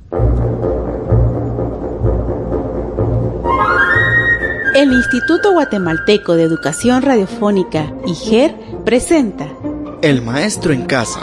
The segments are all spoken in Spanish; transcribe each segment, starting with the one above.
El Instituto Guatemalteco de Educación Radiofónica, IGER, presenta El Maestro en Casa.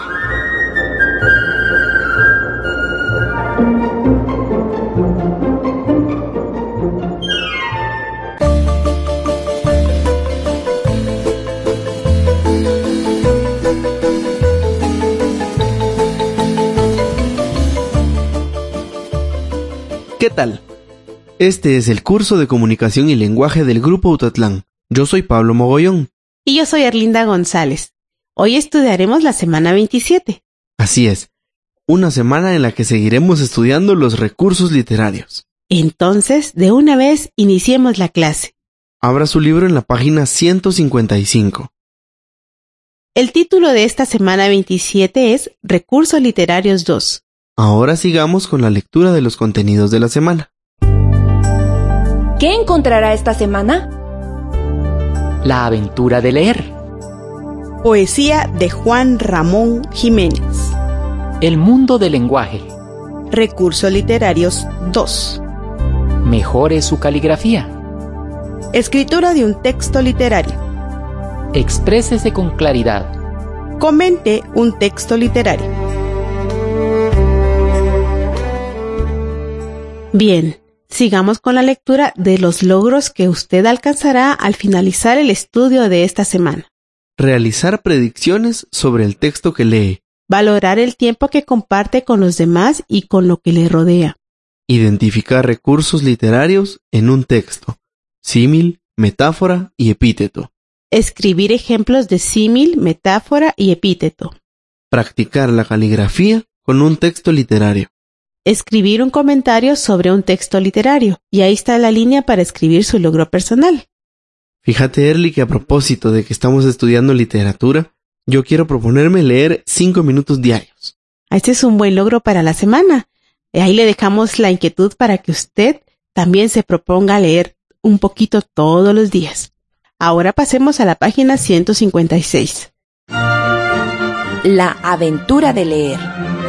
¿Qué tal? Este es el curso de Comunicación y Lenguaje del Grupo Utatlán. Yo soy Pablo Mogollón. Y yo soy Erlinda González. Hoy estudiaremos la semana 27. Así es, una semana en la que seguiremos estudiando los recursos literarios. Entonces, de una vez, iniciemos la clase. Abra su libro en la página 155. El título de esta semana 27 es Recursos Literarios 2. Ahora sigamos con la lectura de los contenidos de la semana. ¿Qué encontrará esta semana? La aventura de leer. Poesía de Juan Ramón Jiménez. El mundo del lenguaje. Recursos Literarios 2. Mejore su caligrafía. Escritura de un texto literario. Exprésese con claridad. Comente un texto literario. Bien, sigamos con la lectura de los logros que usted alcanzará al finalizar el estudio de esta semana. Realizar predicciones sobre el texto que lee. Valorar el tiempo que comparte con los demás y con lo que le rodea. Identificar recursos literarios en un texto. Símil, metáfora y epíteto. Escribir ejemplos de símil, metáfora y epíteto. Practicar la caligrafía con un texto literario. Escribir un comentario sobre un texto literario. Y ahí está la línea para escribir su logro personal. Fíjate, Erly, que a propósito de que estamos estudiando literatura, yo quiero proponerme leer 5 minutos diarios. Este es un buen logro para la semana. Ahí le dejamos la inquietud para que usted también se proponga leer un poquito todos los días. Ahora pasemos a la página 156. La aventura de leer.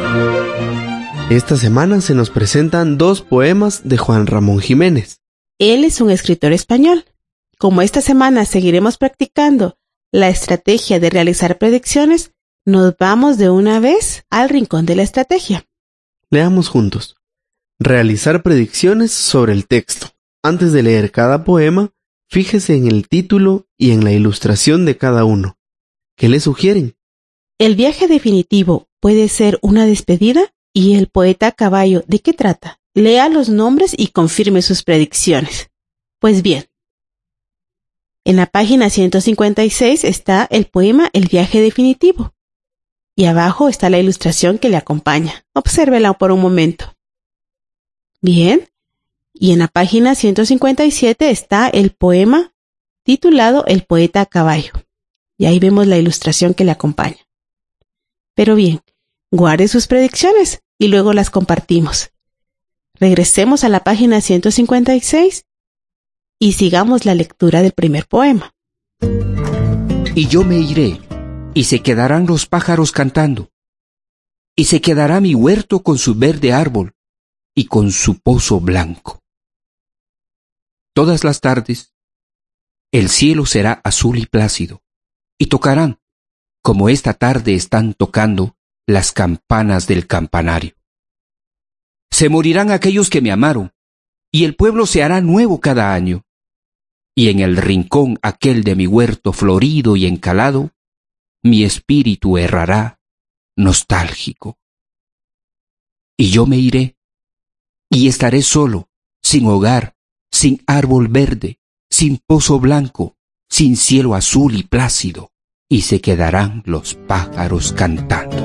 Esta semana se nos presentan 2 poemas de Juan Ramón Jiménez. Él es un escritor español. Como esta semana seguiremos practicando la estrategia de realizar predicciones, nos vamos de una vez al rincón de la estrategia. Leamos juntos. Realizar predicciones sobre el texto. Antes de leer cada poema, fíjese en el título y en la ilustración de cada uno. ¿Qué le sugieren? El viaje definitivo puede ser una despedida. ¿Y el poeta a caballo de qué trata? Lea los nombres y confirme sus predicciones. Pues bien, en la página 156 está el poema El viaje definitivo. Y abajo está la ilustración que le acompaña. Obsérvela por un momento. Bien, y en la página 157 está el poema titulado El poeta a caballo. Y ahí vemos la ilustración que le acompaña. Pero bien, guarde sus predicciones y luego las compartimos. Regresemos a la página 156 y sigamos la lectura del primer poema. Y yo me iré, y se quedarán los pájaros cantando, y se quedará mi huerto con su verde árbol y con su pozo blanco. Todas las tardes, el cielo será azul y plácido, y tocarán, como esta tarde están tocando, las campanas del campanario. Se morirán aquellos que me amaron, y el pueblo se hará nuevo cada año. Y en el rincón aquel de mi huerto florido y encalado, mi espíritu errará nostálgico. Y yo me iré, y estaré solo, sin hogar, sin árbol verde, sin pozo blanco, sin cielo azul y plácido, y se quedarán los pájaros cantando.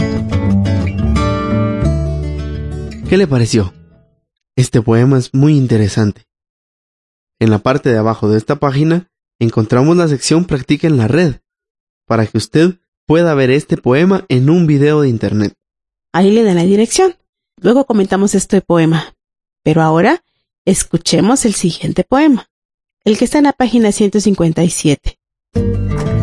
¿Qué le pareció? Este poema es muy interesante. En la parte de abajo de esta página encontramos la sección Practica en la red, para que usted pueda ver este poema en un video de internet. Ahí le dan la dirección. Luego comentamos este poema. Pero ahora escuchemos el siguiente poema, el que está en la página 157.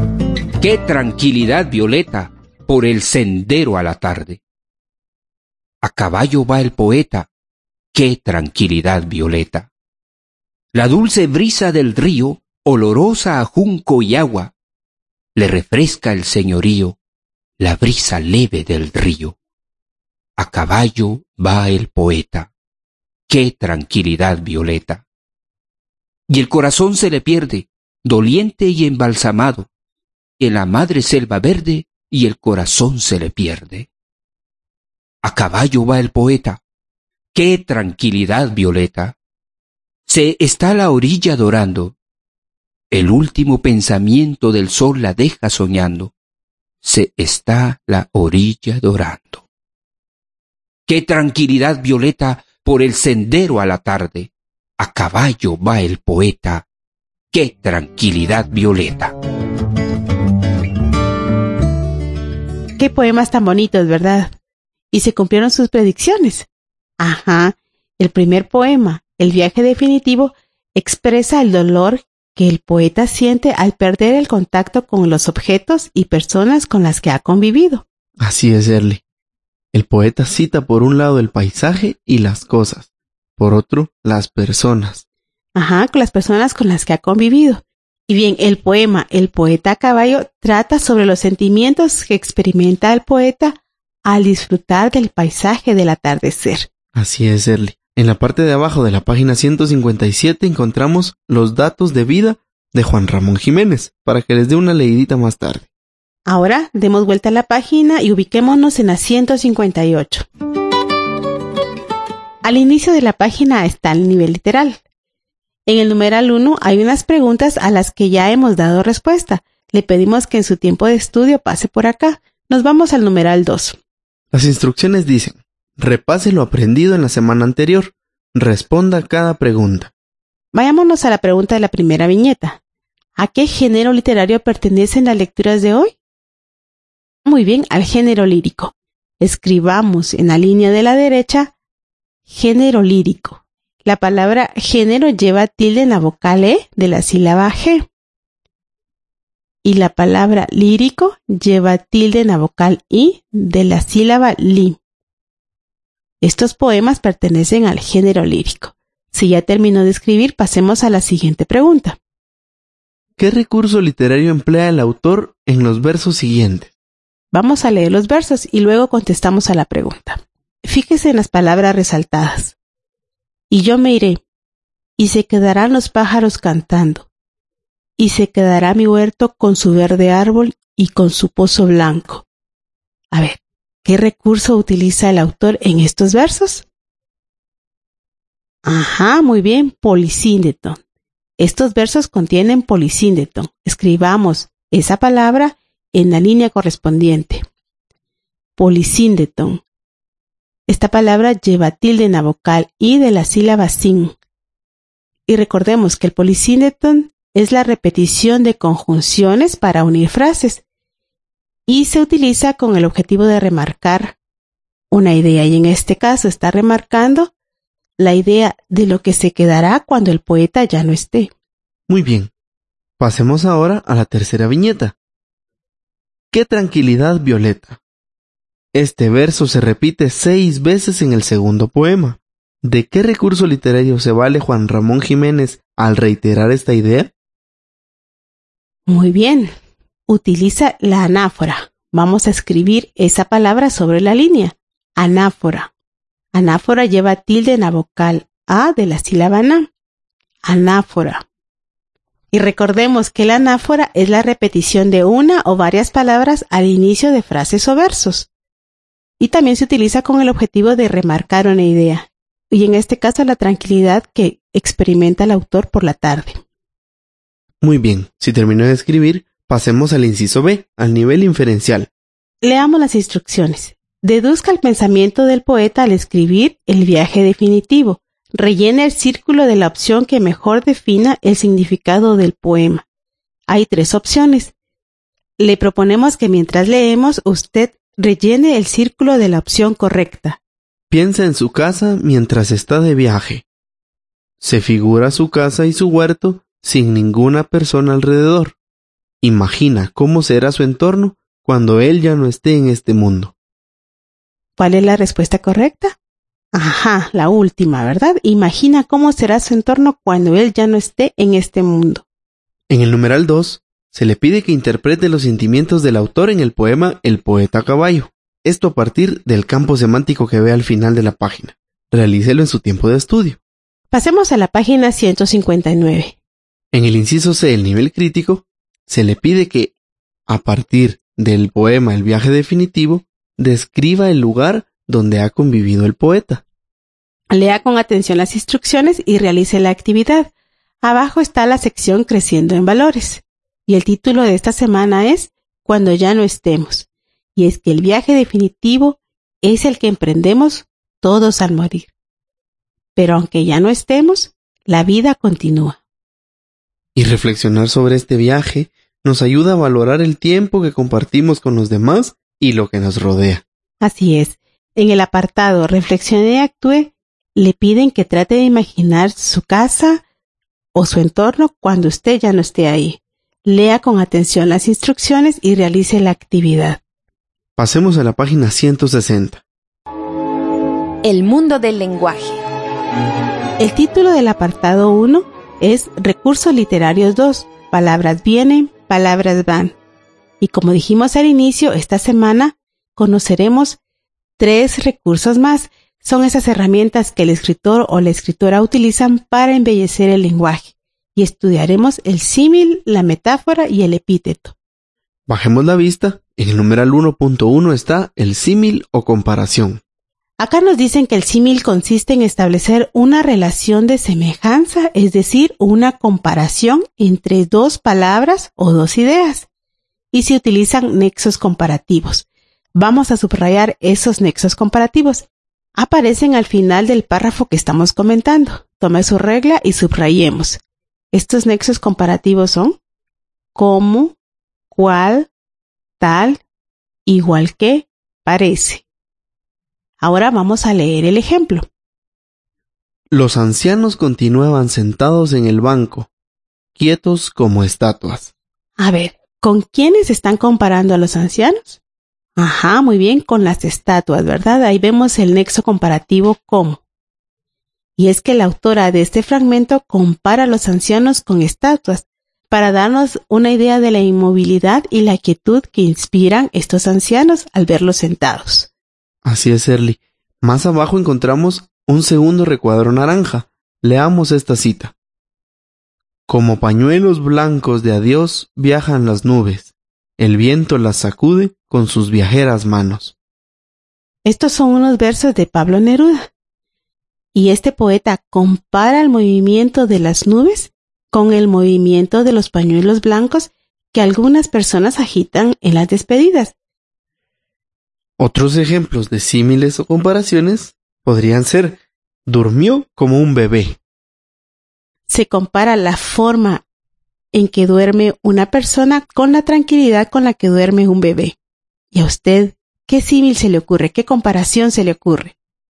¡Qué tranquilidad violeta por el sendero a la tarde! A caballo va el poeta. ¡Qué tranquilidad violeta! La dulce brisa del río, olorosa a junco y agua, le refresca el señorío, la brisa leve del río. A caballo va el poeta. ¡Qué tranquilidad violeta! Y el corazón se le pierde, doliente y embalsamado, en la madre selva verde, y el corazón se le pierde. A caballo va el poeta. ¡Qué tranquilidad violeta! Se está a la orilla dorando. El último pensamiento del sol la deja soñando. Se está la orilla dorando. ¡Qué tranquilidad violeta por el sendero a la tarde! A caballo va el poeta. ¡Qué tranquilidad violeta! Qué poemas tan bonitos, ¿verdad? Y se cumplieron sus predicciones. Ajá, el primer poema, El viaje definitivo, expresa el dolor que el poeta siente al perder el contacto con los objetos y personas con las que ha convivido. Así es, Erly. El poeta cita por un lado el paisaje y las cosas, por otro, las personas. Ajá, con las personas con las que ha convivido. Y bien, el poema El poeta a caballo trata sobre los sentimientos que experimenta el poeta al disfrutar del paisaje del atardecer. Así es, Erly. En la parte de abajo de la página 157 encontramos los datos de vida de Juan Ramón Jiménez, para que les dé una leidita más tarde. Ahora, demos vuelta a la página y ubiquémonos en la 158. Al inicio de la página está el nivel literal. En el numeral 1 hay unas preguntas a las que ya hemos dado respuesta. Le pedimos que en su tiempo de estudio pase por acá. Nos vamos al numeral 2. Las instrucciones dicen: repase lo aprendido en la semana anterior. Responda cada pregunta. Vayámonos a la pregunta de la primera viñeta. ¿A qué género literario pertenecen las lecturas de hoy? Muy bien, al género lírico. Escribamos en la línea de la derecha género lírico. La palabra género lleva tilde en la vocal E de la sílaba G. Y la palabra lírico lleva tilde en la vocal I de la sílaba li. Estos poemas pertenecen al género lírico. Si ya terminó de escribir, pasemos a la siguiente pregunta. ¿Qué recurso literario emplea el autor en los versos siguientes? Vamos a leer los versos y luego contestamos a la pregunta. Fíjese en las palabras resaltadas. Y yo me iré, y se quedarán los pájaros cantando, y se quedará mi huerto con su verde árbol y con su pozo blanco. A ver, ¿qué recurso utiliza el autor en estos versos? Ajá, muy bien, polisíndeton. Estos versos contienen polisíndeton. Escribamos esa palabra en la línea correspondiente. Polisíndeton. Esta palabra lleva tilde en la vocal I de la sílaba sin. Y recordemos que el polisíndeton es la repetición de conjunciones para unir frases y se utiliza con el objetivo de remarcar una idea, y en este caso está remarcando la idea de lo que se quedará cuando el poeta ya no esté. Muy bien. Pasemos ahora a la tercera viñeta. ¡Qué tranquilidad violeta! Este verso se repite 6 veces en el segundo poema. ¿De qué recurso literario se vale Juan Ramón Jiménez al reiterar esta idea? Muy bien. Utiliza la anáfora. Vamos a escribir esa palabra sobre la línea. Anáfora. Anáfora lleva tilde en la vocal A de la sílaba na. Anáfora. Y recordemos que la anáfora es la repetición de una o varias palabras al inicio de frases o versos. Y también se utiliza con el objetivo de remarcar una idea. Y en este caso la tranquilidad que experimenta el autor por la tarde. Muy bien, si terminó de escribir, pasemos al inciso B, al nivel inferencial. Leamos las instrucciones. Deduzca el pensamiento del poeta al escribir el viaje definitivo. Rellene el círculo de la opción que mejor defina el significado del poema. Hay 3 opciones. Le proponemos que mientras leemos, usted rellene el círculo de la opción correcta. Piensa en su casa mientras está de viaje. Se figura su casa y su huerto sin ninguna persona alrededor. Imagina cómo será su entorno cuando él ya no esté en este mundo. ¿Cuál es la respuesta correcta? Ajá, la última, ¿verdad? Imagina cómo será su entorno cuando él ya no esté en este mundo. En el numeral 2, se le pide que interprete los sentimientos del autor en el poema El poeta a caballo. Esto a partir del campo semántico que ve al final de la página. Realícelo en su tiempo de estudio. Pasemos a la página 159. En el inciso C del nivel crítico, se le pide que, a partir del poema El viaje definitivo, describa el lugar donde ha convivido el poeta. Lea con atención las instrucciones y realice la actividad. Abajo está la sección Creciendo en Valores. Y el título de esta semana es Cuando ya no estemos. Y es que el viaje definitivo es el que emprendemos todos al morir. Pero aunque ya no estemos, la vida continúa. Y reflexionar sobre este viaje nos ayuda a valorar el tiempo que compartimos con los demás y lo que nos rodea. Así es. En el apartado Reflexione y actúe, le piden que trate de imaginar su casa o su entorno cuando usted ya no esté ahí. Lea con atención las instrucciones y realice la actividad. Pasemos a la página 160. El mundo del lenguaje. El título del apartado 1 es Recursos Literarios 2. Palabras vienen, palabras van. Y como dijimos al inicio, esta semana conoceremos 3 recursos más. Son esas herramientas que el escritor o la escritora utilizan para embellecer el lenguaje. Y estudiaremos el símil, la metáfora y el epíteto. Bajemos la vista. En el numeral 1.1 está el símil o comparación. Acá nos dicen que el símil consiste en establecer una relación de semejanza, es decir, una comparación entre 2 palabras o 2 ideas. Y se utilizan nexos comparativos. Vamos a subrayar esos nexos comparativos. Aparecen al final del párrafo que estamos comentando. Tome su regla y subrayemos. Estos nexos comparativos son como, cual, tal, igual que, parece. Ahora vamos a leer el ejemplo. Los ancianos continuaban sentados en el banco, quietos como estatuas. A ver, ¿con quiénes están comparando a los ancianos? Ajá, muy bien, con las estatuas, ¿verdad? Ahí vemos el nexo comparativo como. Y es que la autora de este fragmento compara a los ancianos con estatuas para darnos una idea de la inmovilidad y la quietud que inspiran estos ancianos al verlos sentados. Así es, Erly. Más abajo encontramos un segundo recuadro naranja. Leamos esta cita. Como pañuelos blancos de adiós viajan las nubes. El viento las sacude con sus viajeras manos. Estos son unos versos de Pablo Neruda. Y este poeta compara el movimiento de las nubes con el movimiento de los pañuelos blancos que algunas personas agitan en las despedidas. Otros ejemplos de símiles o comparaciones podrían ser durmió como un bebé. Se compara la forma en que duerme una persona con la tranquilidad con la que duerme un bebé. ¿Y a usted qué símil se le ocurre? ¿Qué comparación se le ocurre?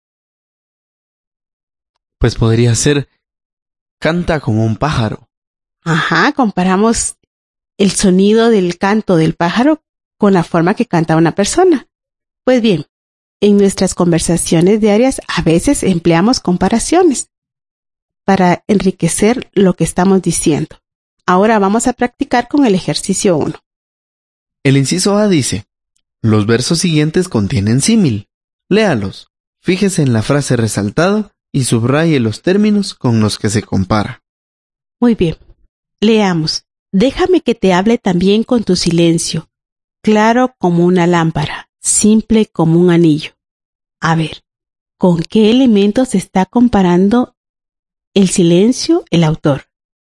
Pues podría ser canta como un pájaro. Ajá, comparamos el sonido del canto del pájaro con la forma que canta una persona. Pues bien, en nuestras conversaciones diarias a veces empleamos comparaciones para enriquecer lo que estamos diciendo. Ahora vamos a practicar con el ejercicio 1. El inciso A dice, los versos siguientes contienen símil. Léalos. Fíjese en la frase resaltada y subraye los términos con los que se compara. Muy bien. Leamos. Déjame que te hable también con tu silencio, claro como una lámpara, simple como un anillo. A ver, ¿con qué elementos está comparando el silencio el autor?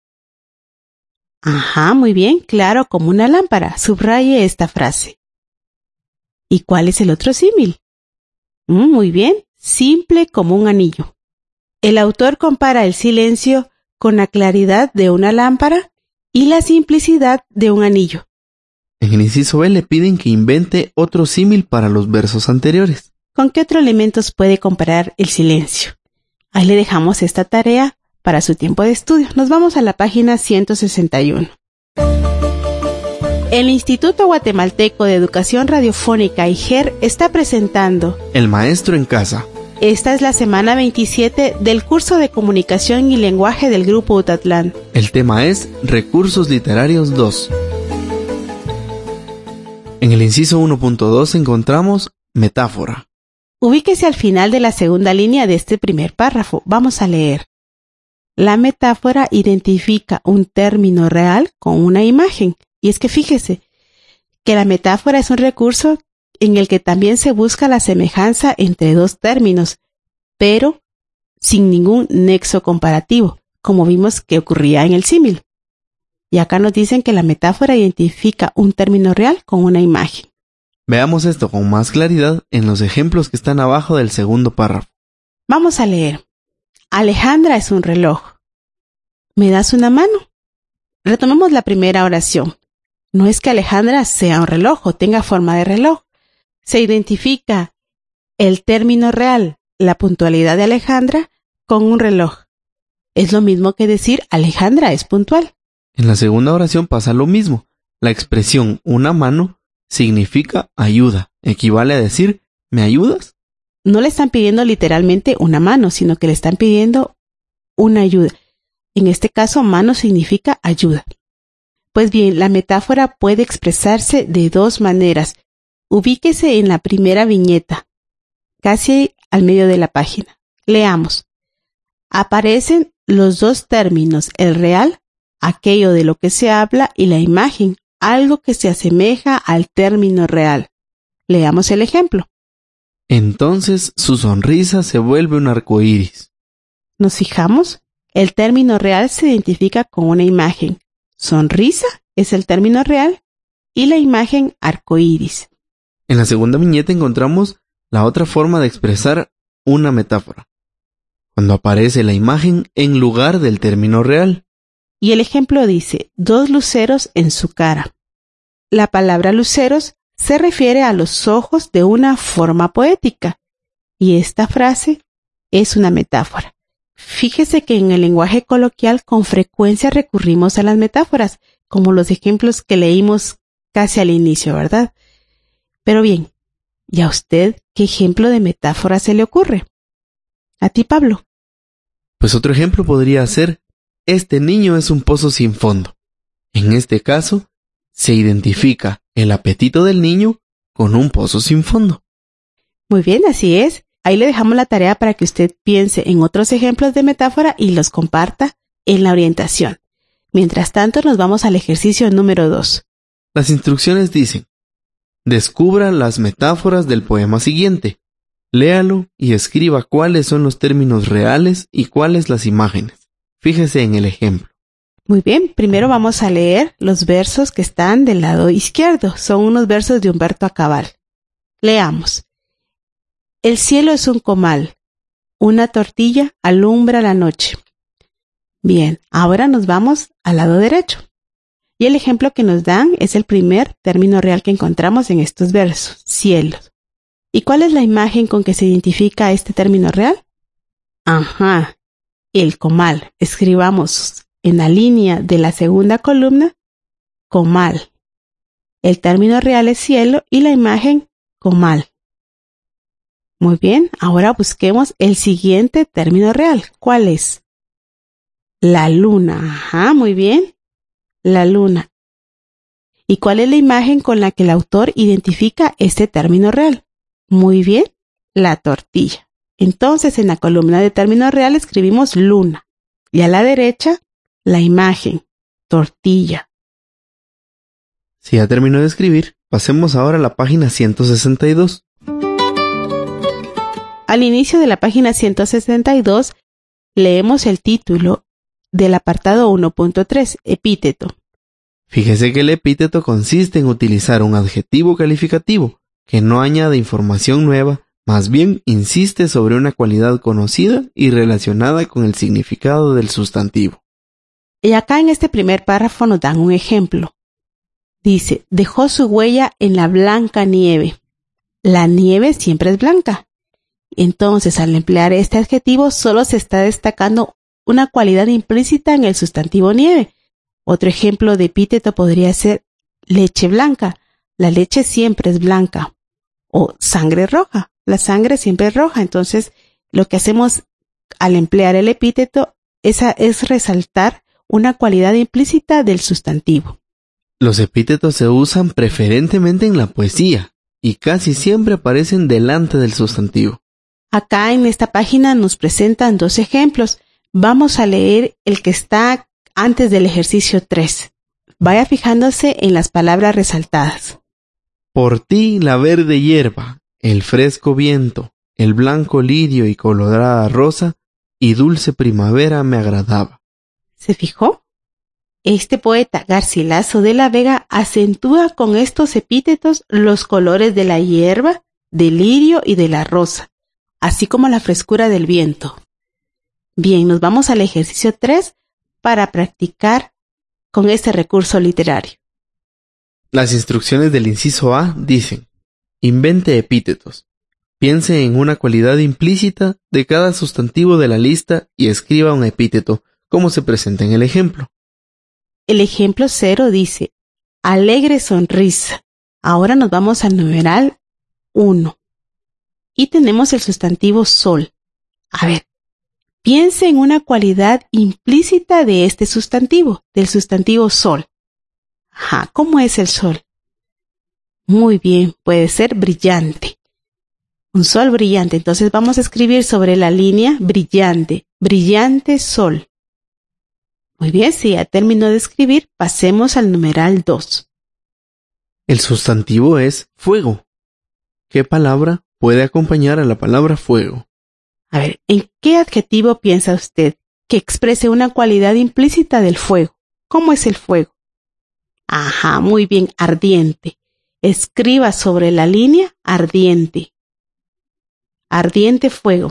Ajá, muy bien, claro como una lámpara. Subraye esta frase. ¿Y cuál es el otro símil? Muy bien, simple como un anillo. El autor compara el silencio con la claridad de una lámpara y la simplicidad de un anillo. En el inciso B le piden que invente otro símil para los versos anteriores. ¿Con qué otros elementos puede comparar el silencio? Ahí le dejamos esta tarea para su tiempo de estudio. Nos vamos a la página 161. El Instituto Guatemalteco de Educación Radiofónica IGER está presentando El Maestro en Casa. Esta es la semana 27 del curso de Comunicación y Lenguaje del Grupo Utatlán. El tema es Recursos Literarios 2. En el inciso 1.2 encontramos metáfora. Ubíquese al final de la segunda línea de este primer párrafo. Vamos a leer. La metáfora identifica un término real con una imagen. Y es que fíjese que la metáfora es un recurso en el que también se busca la semejanza entre dos términos, pero sin ningún nexo comparativo, como vimos que ocurría en el símil. Y acá nos dicen que la metáfora identifica un término real con una imagen. Veamos esto con más claridad en los ejemplos que están abajo del segundo párrafo. Vamos a leer. Alejandra es un reloj. ¿Me das una mano? Retomemos la primera oración. No es que Alejandra sea un reloj o tenga forma de reloj. Se identifica el término real, la puntualidad de Alejandra, con un reloj. Es lo mismo que decir Alejandra es puntual. En la segunda oración pasa lo mismo. La expresión una mano significa ayuda. Equivale a decir ¿me ayudas? No le están pidiendo literalmente una mano, sino que le están pidiendo una ayuda. En este caso, mano significa ayuda. Pues bien, la metáfora puede expresarse de dos maneras. Ubíquese en la primera viñeta, casi al medio de la página. Leamos. Aparecen los dos términos, el real, aquello de lo que se habla, y la imagen, algo que se asemeja al término real. Leamos el ejemplo. Entonces su sonrisa se vuelve un arco iris. ¿Nos fijamos? El término real se identifica con una imagen. Sonrisa es el término real y la imagen arcoíris. En la segunda viñeta encontramos la otra forma de expresar una metáfora, cuando aparece la imagen en lugar del término real. Y el ejemplo dice, 2 luceros en su cara. La palabra luceros se refiere a los ojos de una forma poética, y esta frase es una metáfora. Fíjese que en el lenguaje coloquial con frecuencia recurrimos a las metáforas, como los ejemplos que leímos casi al inicio, ¿verdad? Pero bien, ¿y a usted qué ejemplo de metáfora se le ocurre? ¿A ti, Pablo? Pues otro ejemplo podría ser, este niño es un pozo sin fondo. En este caso, se identifica el apetito del niño con un pozo sin fondo. Muy bien, así es. Ahí le dejamos la tarea para que usted piense en otros ejemplos de metáfora y los comparta en la orientación. Mientras tanto, nos vamos al ejercicio número 2. Las instrucciones dicen, descubra las metáforas del poema siguiente. Léalo y escriba cuáles son los términos reales y cuáles las imágenes. Fíjese en el ejemplo. Muy bien, primero vamos a leer los versos que están del lado izquierdo. Son unos versos de Humberto Acabal. Leamos. El cielo es un comal, una tortilla alumbra la noche. Bien, ahora nos vamos al lado derecho. Y el ejemplo que nos dan es el primer término real que encontramos en estos versos, cielo. ¿Y cuál es la imagen con que se identifica este término real? Ajá, el comal. Escribamos en la línea de la segunda columna, comal. El término real es cielo y la imagen, comal. Muy bien, ahora busquemos el siguiente término real. ¿Cuál es? La luna. Ajá, muy bien. La luna. ¿Y cuál es la imagen con la que el autor identifica este término real? Muy bien, la tortilla. Entonces, en la columna de término real escribimos luna. Y a la derecha, la imagen, tortilla. Si ya terminó de escribir, pasemos ahora a la página 162. Al inicio de la página 162, leemos el título del apartado 1.3, epíteto. Fíjese que el epíteto consiste en utilizar un adjetivo calificativo que no añade información nueva, más bien insiste sobre una cualidad conocida y relacionada con el significado del sustantivo. Y acá en este primer párrafo nos dan un ejemplo. Dice, dejó su huella en la blanca nieve. La nieve siempre es blanca. Entonces, al emplear este adjetivo, solo se está destacando una cualidad implícita en el sustantivo nieve. Otro ejemplo de epíteto podría ser, leche blanca. La leche siempre es blanca. O sangre roja. La sangre siempre es roja. Entonces, lo que hacemos al emplear el epíteto es resaltar una cualidad implícita del sustantivo. Los epítetos se usan preferentemente en la poesía y casi siempre aparecen delante del sustantivo. Acá en esta página nos presentan 2 ejemplos. Vamos a leer el que está antes del ejercicio 3. Vaya fijándose en las palabras resaltadas. Por ti la verde hierba, el fresco viento, el blanco lirio y colorada rosa y dulce primavera me agradaba. ¿Se fijó? Este poeta Garcilaso de la Vega acentúa con estos epítetos los colores de la hierba, del lirio y de la rosa, así como la frescura del viento. Bien, nos vamos al ejercicio 3 para practicar con este recurso literario. Las instrucciones del inciso A dicen: invente epítetos. Piense en una cualidad implícita de cada sustantivo de la lista y escriba un epíteto, como se presenta en el ejemplo. El ejemplo 0 dice, alegre sonrisa. Ahora nos vamos al numeral 1. Y tenemos el sustantivo sol. A ver, piense en una cualidad implícita de este sustantivo, del sustantivo sol. Ajá, ¿cómo es el sol? Muy bien, puede ser brillante. Un sol brillante. Entonces vamos a escribir sobre la línea brillante, brillante sol. Muy bien, si ya terminó de escribir, pasemos al numeral 2. El sustantivo es fuego. ¿Qué palabra puede acompañar a la palabra fuego? A ver, ¿en qué adjetivo piensa usted que exprese una cualidad implícita del fuego? ¿Cómo es el fuego? Ajá, muy bien, ardiente. Escriba sobre la línea ardiente. Ardiente fuego.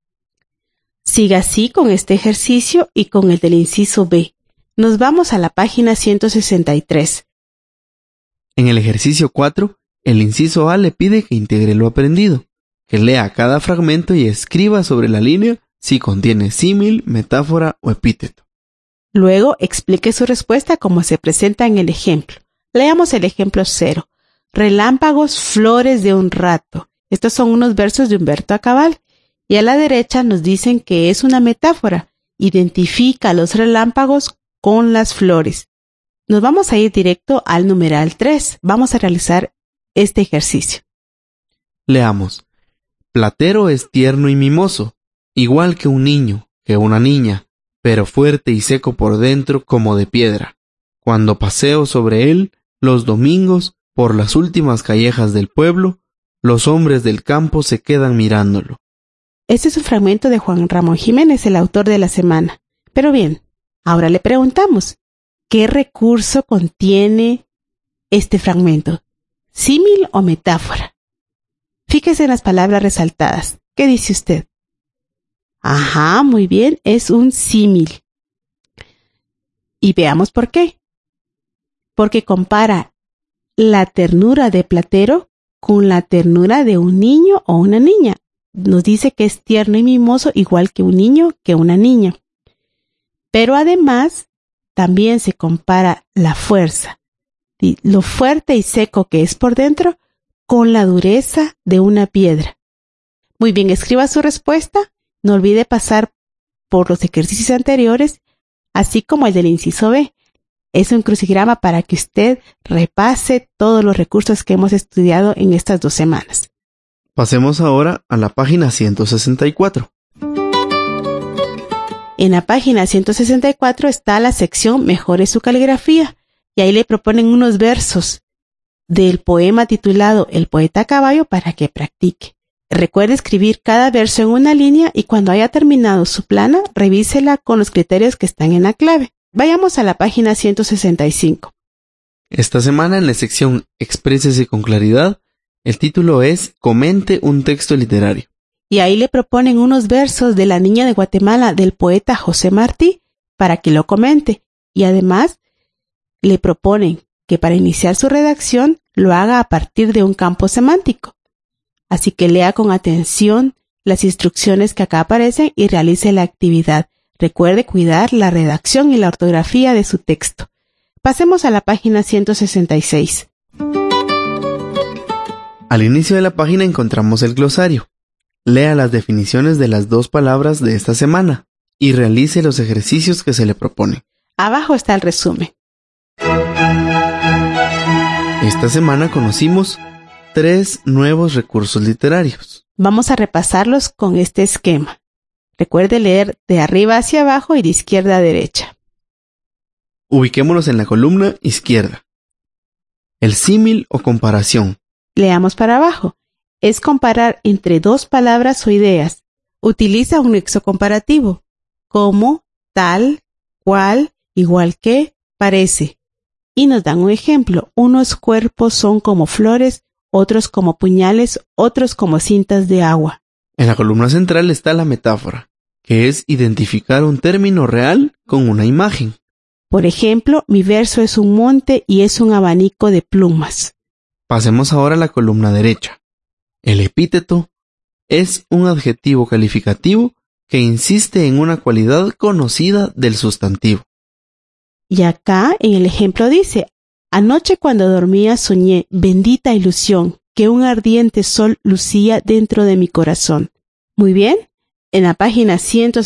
Siga así con este ejercicio y con el del inciso B. Nos vamos a la página 163. En el ejercicio 4, el inciso A le pide que integre lo aprendido, que lea cada fragmento y escriba sobre la línea si contiene símil, metáfora o epíteto. Luego explique su respuesta como se presenta en el ejemplo. Leamos el ejemplo 0. Relámpagos, flores de un rato. Estos son unos versos de Humberto Acabal. Y a la derecha nos dicen que es una metáfora. Identifica los relámpagos con las flores. Nos vamos a ir directo al numeral 3. Vamos a realizar este ejercicio. Leamos. Platero es tierno y mimoso, igual que un niño, que una niña, pero fuerte y seco por dentro como de piedra. Cuando paseo sobre él, los domingos, por las últimas callejas del pueblo, los hombres del campo se quedan mirándolo. Este es un fragmento de Juan Ramón Jiménez, el autor de la semana. Pero bien, ahora le preguntamos, ¿qué recurso contiene este fragmento? ¿Símil o metáfora? Fíjese en las palabras resaltadas. ¿Qué dice usted? Ajá, muy bien, es un símil. Y veamos por qué. Porque compara la ternura de Platero con la ternura de un niño o una niña. Nos dice que es tierno y mimoso igual que un niño, que una niña. Pero además, también se compara la fuerza, lo fuerte y seco que es por dentro, con la dureza de una piedra. Muy bien, escriba su respuesta. No olvide pasar por los ejercicios anteriores, así como el del inciso B. Es un crucigrama para que usted repase todos los recursos que hemos estudiado en estas 2 semanas. Pasemos ahora a la página 164. En la página 164 está la sección Mejore su caligrafía y ahí le proponen unos versos del poema titulado El poeta a caballo para que practique. Recuerde escribir cada verso en una línea y cuando haya terminado su plana, revísela con los criterios que están en la clave. Vayamos a la página 165. Esta semana en la sección Exprésese con claridad, el título es Comente un texto literario. Y ahí le proponen unos versos de La Niña de Guatemala del poeta José Martí para que lo comente. Y además le proponen que para iniciar su redacción lo haga a partir de un campo semántico. Así que lea con atención las instrucciones que acá aparecen y realice la actividad. Recuerde cuidar la redacción y la ortografía de su texto. Pasemos a la página 166. Al inicio de la página encontramos el glosario. Lea las definiciones de las 2 palabras de esta semana y realice los ejercicios que se le proponen. Abajo está el resumen. Esta semana conocimos 3 nuevos recursos literarios. Vamos a repasarlos con este esquema. Recuerde leer de arriba hacia abajo y de izquierda a derecha. Ubiquémonos en la columna izquierda. El símil o comparación. Leamos para abajo. Es comparar entre 2 palabras o ideas. Utiliza un nexo comparativo, como, tal, cual, igual que, parece. Y nos dan un ejemplo. Unos cuerpos son como flores, otros como puñales, otros como cintas de agua. En la columna central está la metáfora, que es identificar un término real con una imagen. Por ejemplo, mi verso es un monte y es un abanico de plumas. Pasemos ahora a la columna derecha. El epíteto es un adjetivo calificativo que insiste en una cualidad conocida del sustantivo. Y acá en el ejemplo dice, anoche cuando dormía soñé, bendita ilusión, que un ardiente sol lucía dentro de mi corazón. Muy bien, en la página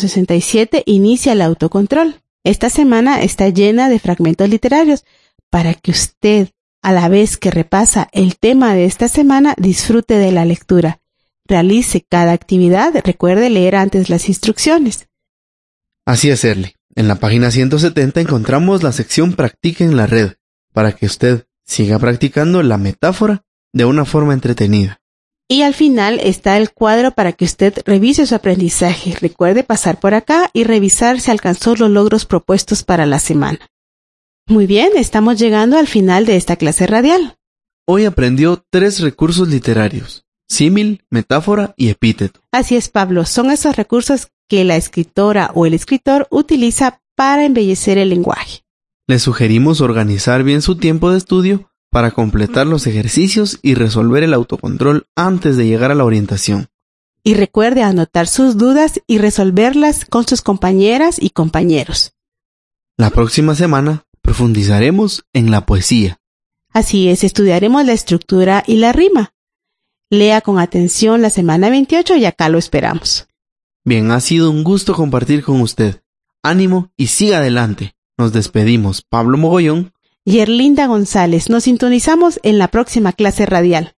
167 inicia el autocontrol. Esta semana está llena de fragmentos literarios para que usted, a la vez que repasa el tema de esta semana, disfrute de la lectura. Realice cada actividad, recuerde leer antes las instrucciones. Así hacerle. En la página 170 encontramos la sección Practique en la red, para que usted siga practicando la metáfora de una forma entretenida. Y al final está el cuadro para que usted revise su aprendizaje. Recuerde pasar por acá y revisar si alcanzó los logros propuestos para la semana. Muy bien, estamos llegando al final de esta clase radial. Hoy aprendió 3 recursos literarios: símil, metáfora y epíteto. Así es, Pablo, son esos recursos que la escritora o el escritor utiliza para embellecer el lenguaje. Le sugerimos organizar bien su tiempo de estudio para completar los ejercicios y resolver el autocontrol antes de llegar a la orientación. Y recuerde anotar sus dudas y resolverlas con sus compañeras y compañeros. La próxima semana profundizaremos en la poesía. Así es, estudiaremos la estructura y la rima. Lea con atención la semana 28 y acá lo esperamos. Bien, ha sido un gusto compartir con usted. Ánimo y siga adelante. Nos despedimos, Pablo Mogollón y Erlinda González. Nos sintonizamos en la próxima clase radial.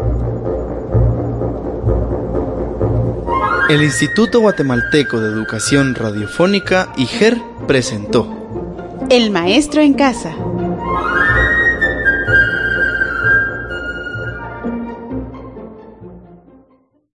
El Instituto Guatemalteco de Educación Radiofónica, IGER, presentó El maestro en casa.